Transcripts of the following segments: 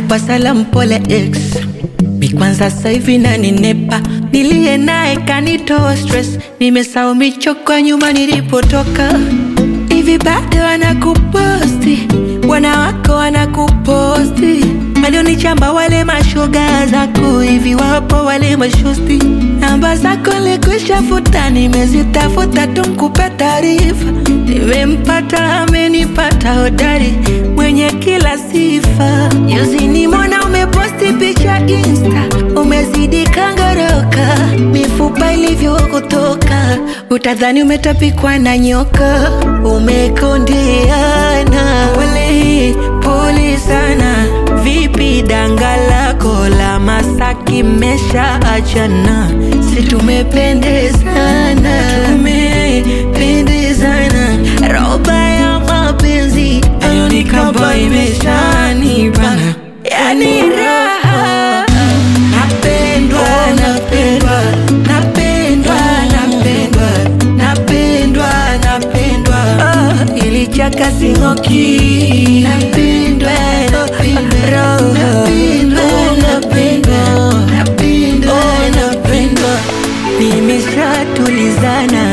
nakupa salamu pole ex. Mi kwanza sasa hivi naninepa, nilie naye kanitoa stress. Nimesahau michoko nyuma nilipotoka. Hivi bado wanakuposti, wana wako wanakuposti. Walionichamba wale mashoga zako, hivi wapo wale mashosti. Namba zako nilikwisha futa, nimezitafuta tu nikupe taarifa. Nimempata amenipata hodari, mwenye kila sifa. Juzi nimeona umeposti picha Insta, umezidi kangoroka. Mifupa ilivyo kutoka, utadhani umetapikwa na nyoka. Umekondeana, wale pole sana. Vipi danga lako la Masaki mesha achana? Si tumependezana, tumependezana. Roba ya mapenzi ayo nikaba imeshanibana. Yani raha, napendwa, napendwa, napendwa, napendwa, napendwa, napendwa. Ilichaka singoki. Napendwa, napendwa, napendwa, napendwa, napendwa. Nimeshatulizana.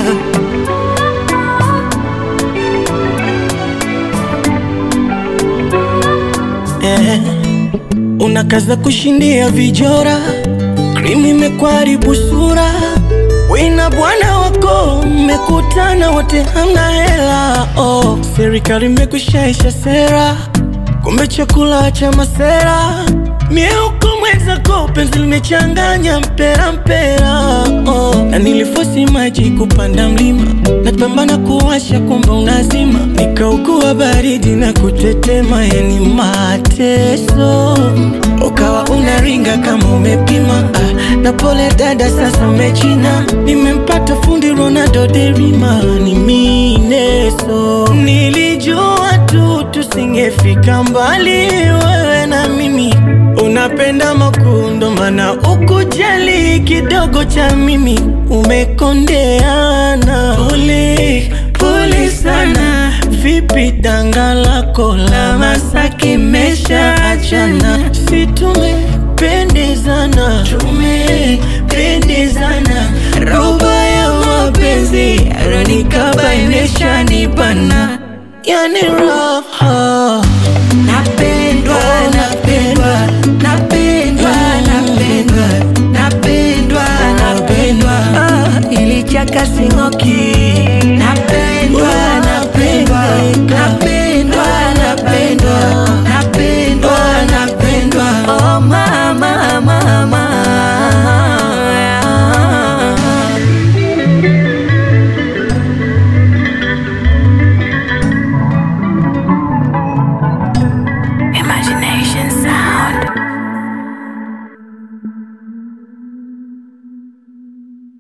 Unakaza kushindia vijora, cream imekuharibu sura. Wina bwana wako mmekutana wote hamna hela. Serikali imekushaisha sera, kumbe chakula cha masera. Mieuko mwenzako penzi limechanganya mpera mpera. Na nilifosi maji kupanda mlima, napambana kuwasha kumbe unazima. Nikaugua baridi na kutetema, yani mateso. Ukawa unaringa kama umepima. Na pole dada sasa umechina. Nimempata fundi Ronaldo derima, ni mineso. Nilijua tu tusingefika mbali wewe na mimi. Unapenda makundo mana ukujali kidogo cha mimi. Umekondeana, pole, pole sana. Vipi danga lako la Masaki mesha achana? Si tumependezana, tumependezana. Roba ya mapenzi aronikaba imeshanibana. Yani raha, napendwa, napendwa, napendwa, napendwa, napendwa, napendwa. Ilichaka singoki.